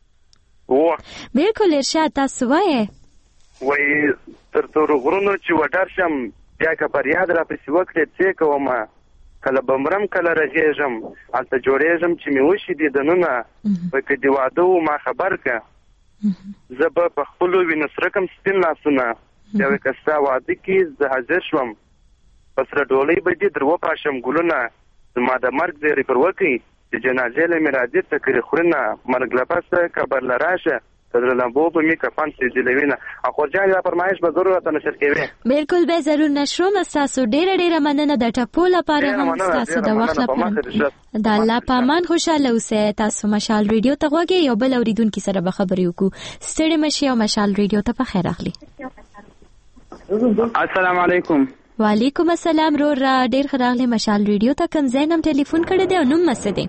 و بالکل ارشاد تاسو وایي وای تر تر غرونو چې وډار شم بیا که پر یاد را پسې وکړې څه کوم کله بمرم کله رژېږم هلته جوړېږم چې مې وشي دي دنونه په کې د واده و ما خبر که زه به په خپلو وینو سره کم سپین لاسونه یوې کستا واده کې زه حاضر شوم په سره ډولۍ به دې در وپاشم ګلونه زما د مرګ زیری پر وکړي چې جنازې له مې راځي تکرې خورونه مرګ له پسه قبر له راشه تر لمبو به می کفن سجلوینه اخو جان دا فرمایش به ضرورت نشر کوي. بالکل به ضرور نشروم تاسو ډیره ډیره مننه د ټپو لپاره هم تاسو د وخت لپاره د الله پامان خوشاله اوسه. تاسو مشال ریډیو ته غوږی یو بل اوریدونکو سره به خبرې وکړو. ستړي مشي او مشال ریډیو ته په خیر اخلي. السلام علیکم. وعلیکم السلام رو را ډیر خراغلی مشال ریډیو ته کوم زینم ټلیفون کړی دی او نوم مسدي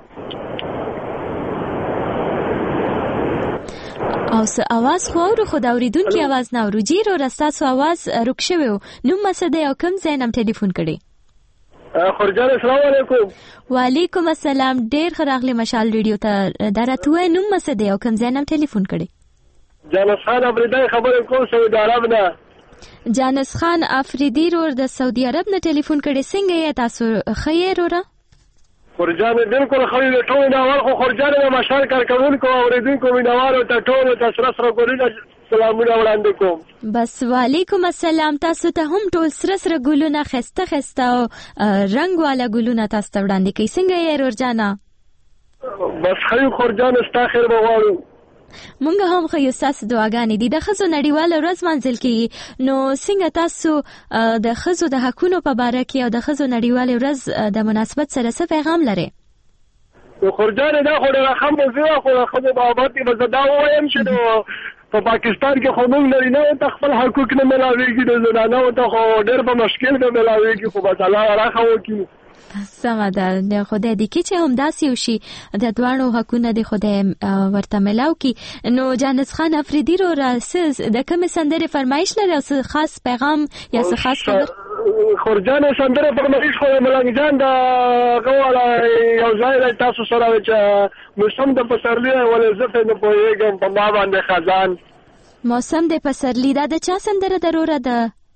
او س اواز خو ورو خو دا اوریدونکو आवाज نه ورو جیرو رستاسو आवाज رک شوی نو مسده او کوم زینم ټلیفون کړي. خورجان السلام علیکم. وعلیکم السلام ډیر خراغلی مشال ریډیو ته درته نو مسده او کوم زینم ټلیفون کړي. جانس خان افریدی خبرې کوم سعودي عرب نه. جانس خان افریدی ور د سعودي عرب نه ټلیفون کړي. څنګه یې تاسو خیر ورا؟ خورجان بالکل خو له ټول دا ور خو خورجان ما مشال کارکونکو اوریدونکو مینوارو ته ټول ته سره سره ګورینه سلامونه وړاندې کوم. بس وعلیکم السلام تاسو ته هم ټول سره سره ګلونه خسته خسته او رنگ والا ګلونه تاسو ته وړاندې کوي. څنګه یې رورجانا؟ بس خیر خورجان ستا خیر بغواړو. مونږ هم خو یو تاسو دعاګانې دي د خزو نړیواله ورځ منځل کیږي نو څنګه تاسو د خزو د حقونو په اړه کې او د خزو نړیواله ورځ د مناسبت سره څه پیغام لري؟ خورجان دا خو د رقم وزیر خو خزو بابت به زدا وایم چې په پاکستان کې خو موږ لري نه ته خپل حقوق نه ملاويږي د زنانو ته خو ډېر په مشکل به ملاويږي خو بس الله راخه وکي. سمه ده د خدای دې کې چې هم داسې وشي د دوانو حقونه د خدای ورته ملاو کی. نو جانس خان افریدی رو راسز د کوم سندره فرمایش لري او خاص پیغام یا څه خاص خبر؟ خورجان سندره فرمایش خو ملنګ جان دا غواړه یو ځای تاسو سره چې موسم د پسرلی ولې زفه نه پوهیږم په ما باندې خزان موسم د پسرلی دا د چا سندره ضروره ده؟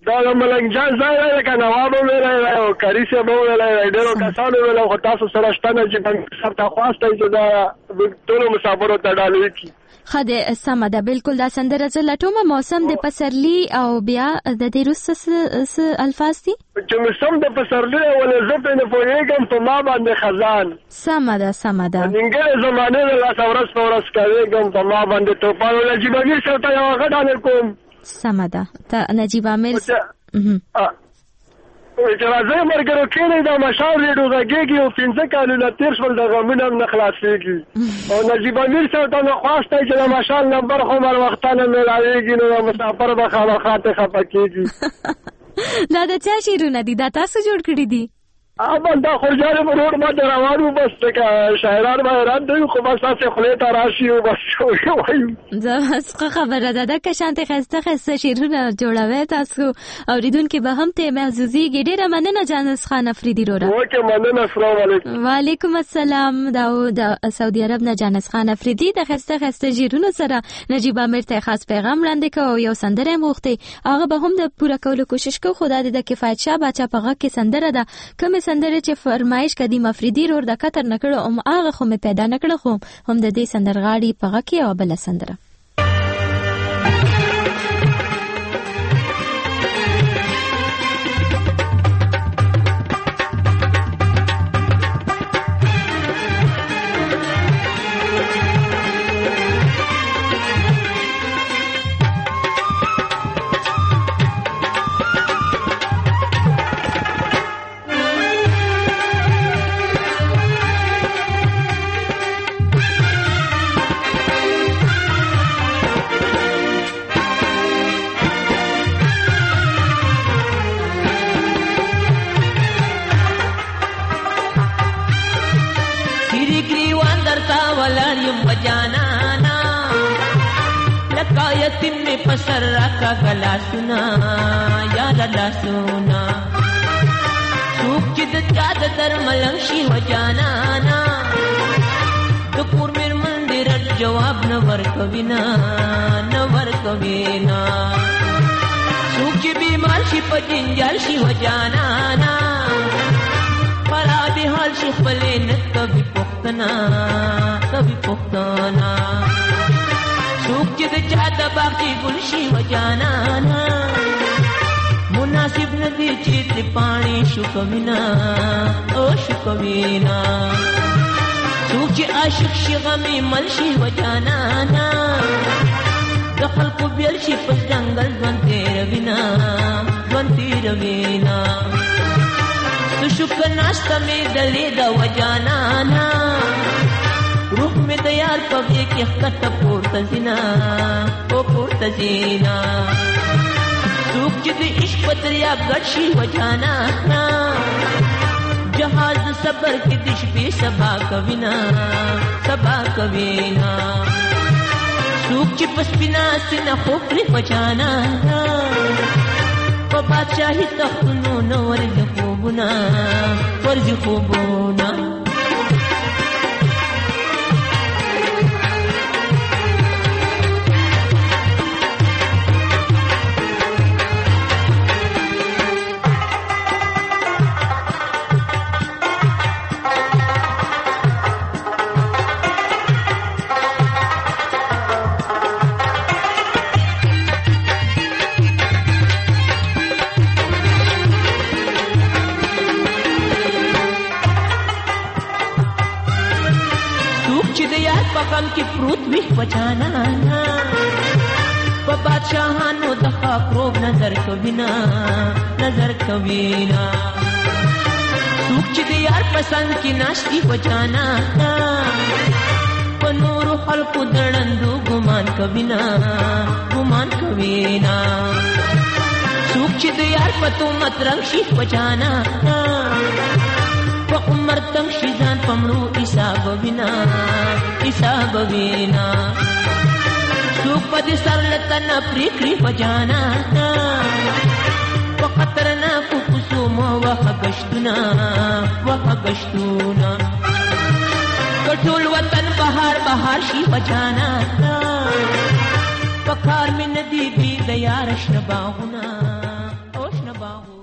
دا د ملنګ جان ځای دی لکه نواب وویلی دی او کري صاحب وویلی دی ډېرو کسانو وویلی خو تاسو سره شته نه چې صاحب ته خواست دی چې دا ټولو مسافرو ته ډالۍ کړي. ښه دی سمه ده بالکل دا سندره زه لټومه. موسم د پسرلي او بیا د دې وروسته څه الفاظ دي؟ چې موسم د پسرلي ولې زه پرې نه پوهېږم په ما باندې خزان. سمه ده سمه ده. نیمګړې زمانې د لاسه ورځ په ورځ کوېږم په ما باندې توپان. نجیب امیر صاحب ته یوه ښه ډالۍ کوم. سمه ده ته نجیب امیر چې راځئ ملګرو کښېنئ دا مشال ریډیو غږېږي او پنځه کالونه تېر شول د غمونه هم نه خلاصېږي. او نجیب امیر صاحب ته مې خواست دی چې د مشال نمبر خو هر وختانه میلاوېږي نو د مسافر به خامخا ترې خفه کېږي. دا د چا شعرونه دي؟ دا تاسو جوړ کړي دي؟ بس دا خوشحاله په روډ باندې روان وو بس لکه شاعران به حیران دی خو بس هسې خولې ته راشي او بس وایو. بس ښه خبره ده که شانتې ښایسته ښایسته شعرونه جوړوئ تاسو اورېدونکي به هم ترې محظوظېږي. ډېره مننه جانس خان افریدي روره. اوکې مننه. السلام علیکم. وعلیکم السلام. دا د سعودي عرب نه جانس خان افریدي د ښایسته ښایسته شعرونو سره نجیب امیر ته خاص پیغام وړاندې کوو او یو سندره یې غوښتې هغه به هم د پوره کولو کوشش کوو. خو دا د کفایت شاه باچا په غږ کې سندره ده. کومې سندره چې فرمایش قدیم افریدي رور د قطر نکړو ام هغه خو مې پیدا نکړه خو هم د دې سندرغاړي په غږ کې او بل سندره. یتیم میں پسر رکھا گلا سنا یار لا سنا سوک چد چاد در ملنشی و جانانا دکور میر مندر جواب نور کبینا نور کبینا سوک چی بیمار شی پا جنجال شی و جانانا پرا بھی حال شی خلینت کبھی پختنا کبھی پختنا سوک چد چاد باقی گلشی و جانانا مناسب ندی چیت پانی شکوینا او شکوینا سوک چی عاشق شی غمی ملشی و جانانا دخل کو بیلشی پس جنگل دونتی روینا دونتی روینا تو شکر ناشتا میں دلی دا و جانانا روح میں دیار پبی کی خط پورتا زینا او پورتا زینا سوک چد عشق دریا گرشی و جانانا جہاز صبر کی دش پی سبا کوینا سبا کوینا سوک چی پس بنا سنا خوکری پچانانا و بادشاہی تختنون ورز خوبنا ورز خوبنا غم کی پروت وی پچانانا و بادشاہانو دخا کروب نظر کوینا نظر کوینا سوک چی دیار پسند کی ناشتی پچانانا و نور خلق درندو گمان کوینا گمان کوینا سوک چی دیار پتو مت رنگشی پچانانا و عمر تنگ شیزان پمڑو حساب وینا حساب وینا سوک پد سر لتنا پریکری پجانا و خطرنا کسوم و حگشتنا و حگشتنا کٹول وطن بہار بہار شی پجانا پکار میں ندی بھی دیارش نباغنا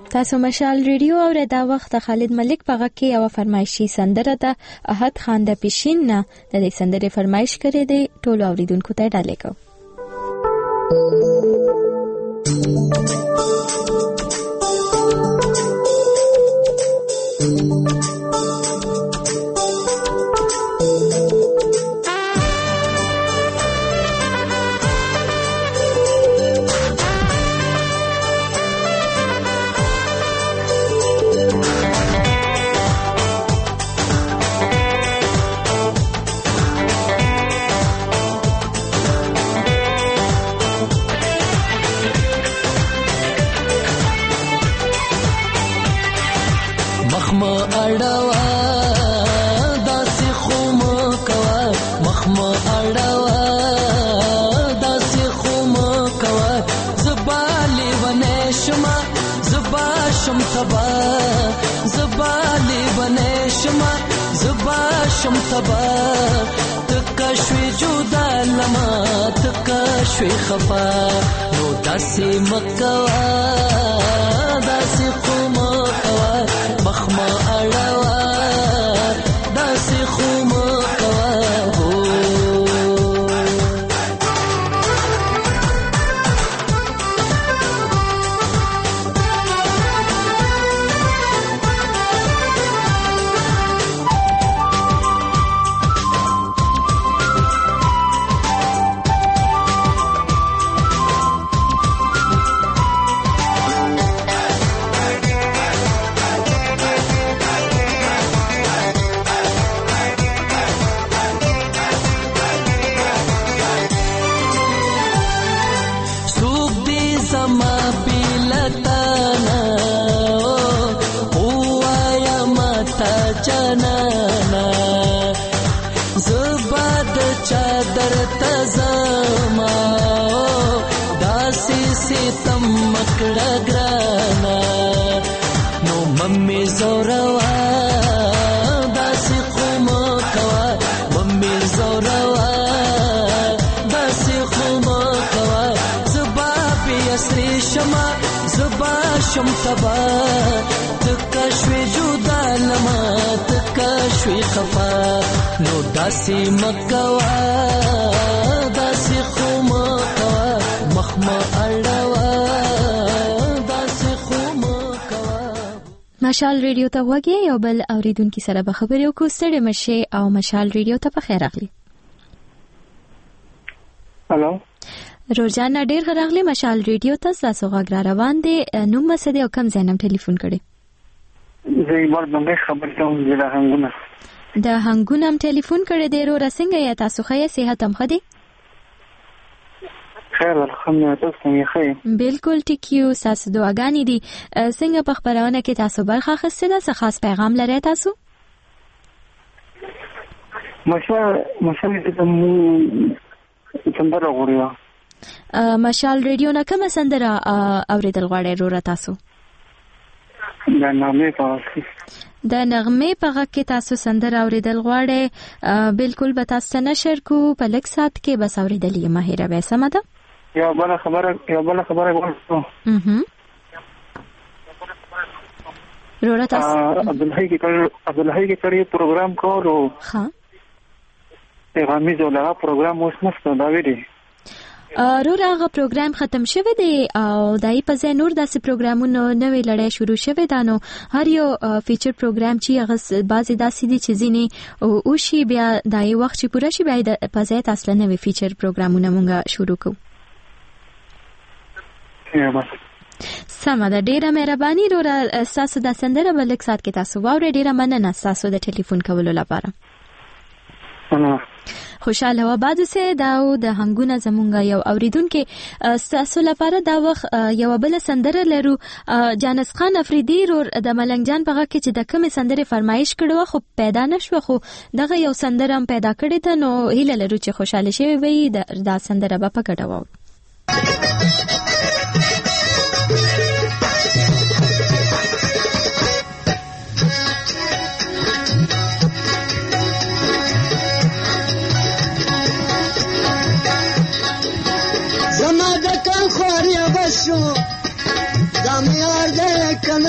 تاسو مشال ریډیو او دا وخت خالد ملک په غږ کې یو فرمایشي سندره ده احد خان د پښین نه د دې سندرې فرمایش کړې دی ټول اوریدونکو ته ډالۍ کو شم تبا تکا شوی جدا لما تکا شوی خفا نو داسی مکوا داسی خومکوا مخما اڑوا داسی خومکوا ہو چادر تزما داسي ستم مکړه ګرانا نو ممي زوروا داسي قوم کوا ممي زوروا داسي قوم کوا زبا بيسري شما زبا شم تبا تکشوي جدا لما تکشوي خفا نو داسي مکوا داسي خومکوا مخما اړوا داسي خومکوا مشال ریډیو ته وګورئ یو بل اوریدونکو سره به خبرې وکړو ستړي مشه او مشال ریډیو ته په خیر راغلی هالو روزان ډیر غراغلی مشال ریډیو ته تاسو غږ را روان دي نو مسدي او کم زینم ټلیفون کړي زه یې ورته خبر کوم چې دا هنګونه د هنګونم ټلیفون کړی دی رو رسنګ یا تاسو خې صحت هم خدي خیر الحمدلله تاسو یې خې بالکل ټیکیو تاسو دعاګانې دي څنګه په خبرونه کې تاسو برخه اخیسته ده څه خاص پیغام لري تاسو مشال مشال دې مو سندره غوړیا مشال ریډیو نه کومه سندره اوریدل غواړئ رو تاسو د نغمه په د نغمه په غږ کې تاسو سندره اوریدل غواړئ بالکل به تاسو نشر کو په لک سات کې بس اوریدل یې ماهره به سم ده یا بل خبره یا بل خبره وایو اها روړه تاسو عبد الحی کې عبد الحی کې کړی پروګرام کولو ها پیغامي زولغه پروګرام اوس نشته دا ویلي رو راغه پروګرام ختم شوه دی او دای په ځای نور داسې پروګرامونو نوې لړۍ شروع شوه دانو هر یو فیچر پروګرام چې هغه بعضی داسې دي چې ځینې او شی بیا دای وخت چې پوره شي بیا په ځای تاسو نوې فیچر پروګرامونه مونږه شروع کوو سمه ده ډیره مهرباني رو تاسو د سندره بلک سات کې تاسو واورې ډیره مننه تاسو د ټلیفون کولو لپاره خوشاله و بعد سه داو د هنګونه زمونږه یو اوریدونکو تاسو لپاره دا وخت یو بل سندره لرو جانس خان افریدی رو د ملنګ جان په غږ کې چې د کومه سندره فرمایش کړو خو پیدا نشو خو دغه یو سندره هم پیدا کړی ته نو هیله لرو چې خوشاله شي وي دا سندره به پکړو خوریا بشو دامیار دے کن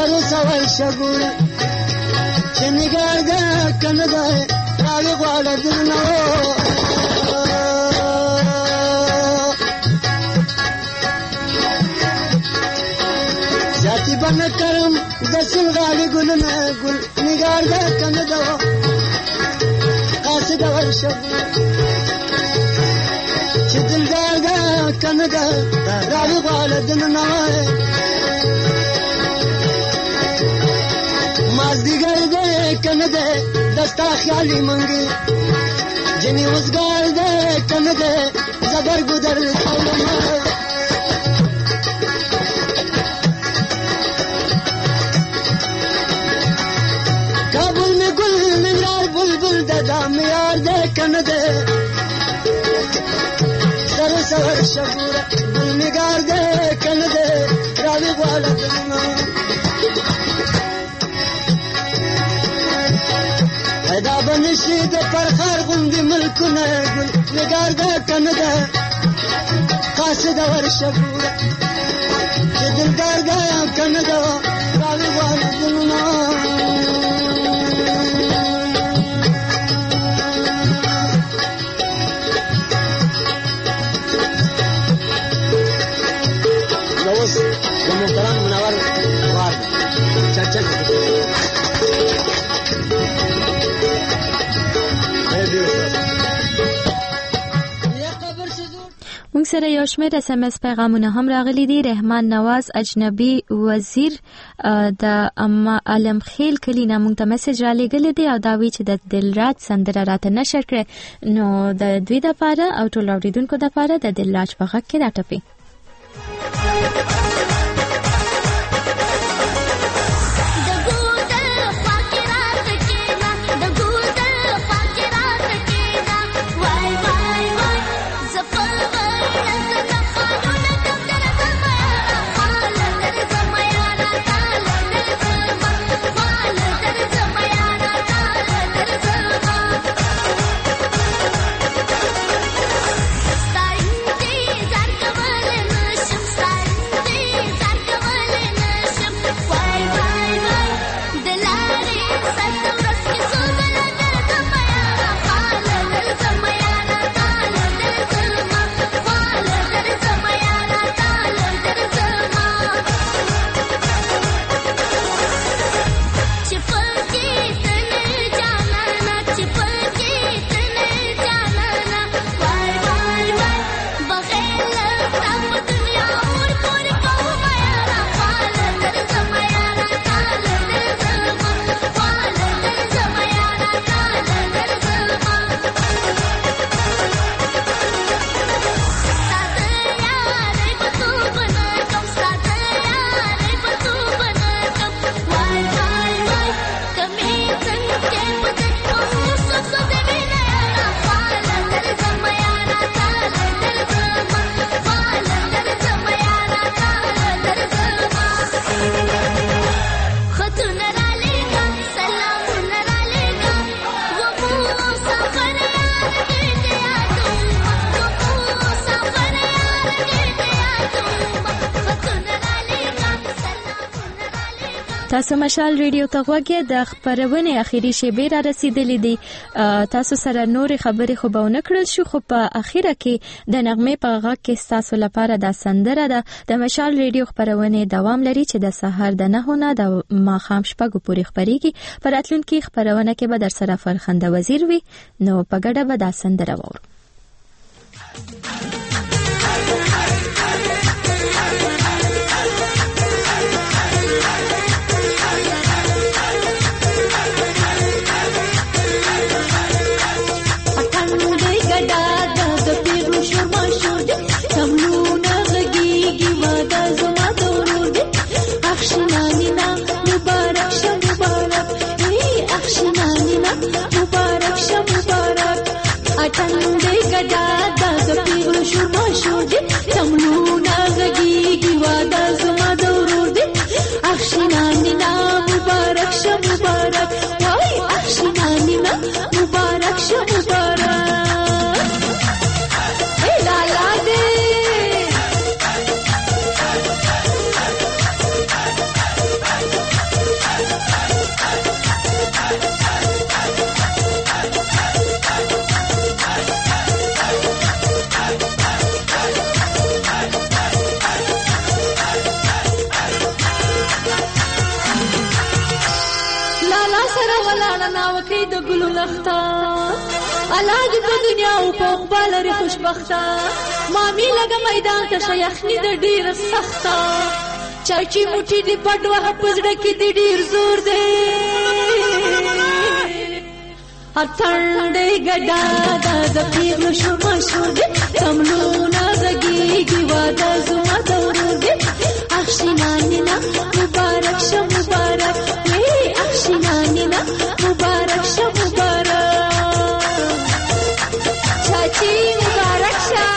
سرو سوال شګور چې نګار ده کنه ده راوي غواړه درنو ذاتي بن کرم د سلغالي ګل نه ګل نګار ده کنه ده قاصد ورشګور چې دلدار ده کنه ده راوي غواړه درنو مازدیګر دې کنه دې دستا خیالي منګي جنې وزګار دې کنه دې زبر ګدر کابل میں گل نگرار بلبل ددام یار دې کنه دې سر سر شګور گل نگار دې کنه دې راوي والا دنه دا بنشي د پرخار غوندې ملکونه ګل نګار ده کنه ده قاصد ورشګور چې دلدار ده کنه ده راوي والا دنه اوس د محترم منور وار چرچا موږ سره یو شمېر اس ام اس پیغامونه هم راغلي دي. رحمان نواز اجنبي وزیر د اما علم خیل کلی نه موږ ته میسج را لېږلی دی او دا وی چې د دلراج سندره راته نشر کړې نو د دوی دپاره او ټول اورېدونکو دپاره د دلراج په غږ کې راټپي. تاسو مشال ریډیو ته غوږی د خبرونه اخیری شیبې را رسیدلې دي. تاسو سره نورې خبرې خو به ونه کړل شو خو په اخیره کې د نغمې په غږ کې تاسو لپاره د سندره ده د مشال ریډیو خبرونه دوام لري چې د سحر د نهو نه د ماښام شپږو پورې خبريږي. په راتلونکي خبرونه کې به در سره فرخنده وزیر وي نو په ګډه به د سندره وورو. Atan de gada da the ولاړه ناوکۍ د ګلو لخته الله دې په دنیا او په عقبه لري خوشبخته مامي لږه میدان ته شه یخني د ډېره سخته چاچی موټي دې پټ وهه په زړه کې دې ډېر زور دی اتڼډۍ ګډا دا د پیغلو شور مشهور دی تملونه غږېږي واده زما د ورور دی اخشي نانینا مبارک شه مبارک وی اخشي نانینا مبارک شه مبارک چاچی مبارک شه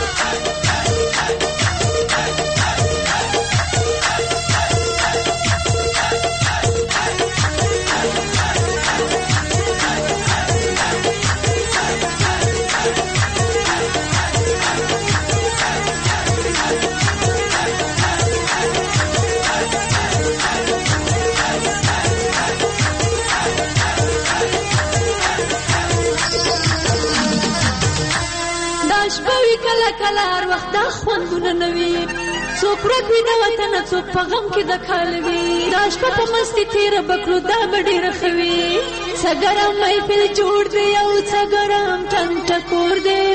کله کله هر وخت دا خوندونه نه وي څوک ورک وي د وطنه څوک په غم کې د کال وي دا شپه په مستي تېره به کړو دا به ډېره ښه وي څه ګرم محفل جوړ دی او څه ګرم ټنګټکور دی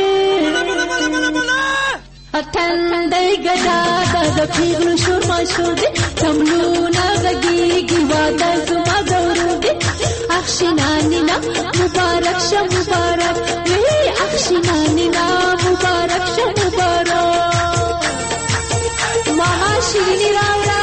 اتڼډۍ ګډا دا د پیغلو شور مشهور دی تملونه غږېږي واده زما د ورور دی اخشي نانینا مبارک شه مبارک وی اخشي نانینا مبارک شه مبارک ماما شیریني راوړه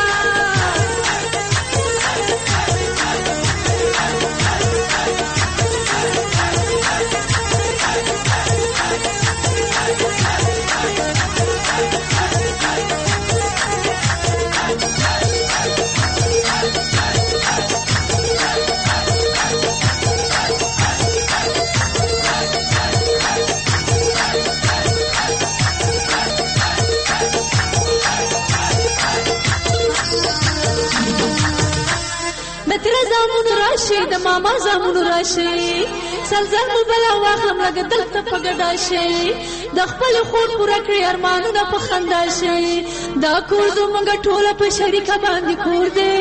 د ماما زامونو راشي سلزل مو بلا واخلم لږه دلته په ګډا شي د خپلې خور پوره کړي ارمانونه په خندا شي دا کور زموږ ټوله په شریکه باندې کور دی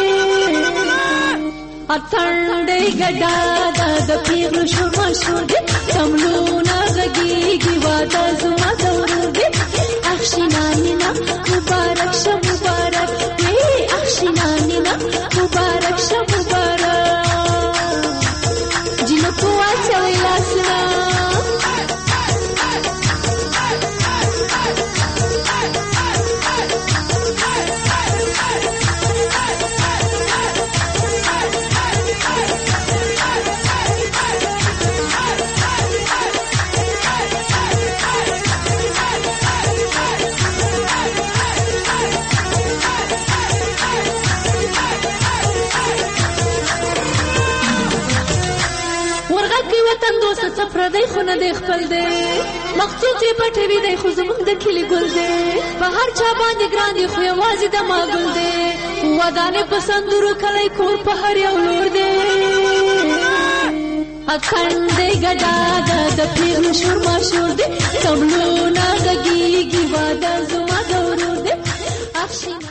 اتڼډۍ ګډا دا د پیغلو شور مشهور دی تملونه غږېږي واده زما د ورور دی اخشي نانینا مبارک شه مبارک وی اخشي نانینا مبارک شه مبارک جنکو واچوئ لاسونه پردی خو نه دی خپل دی مخصوص یې پټوي دی خو زموږ د کلي ګل دی په هر چا باندې ګران دی خو یوازې د ما ګل دی ودانې په سندرو کلی کور په هر یو لور دی اتڼډۍ ګډا دا د پیغلو شور مشهور دی تملونه غږېږي واده زما د ورور دی اخشي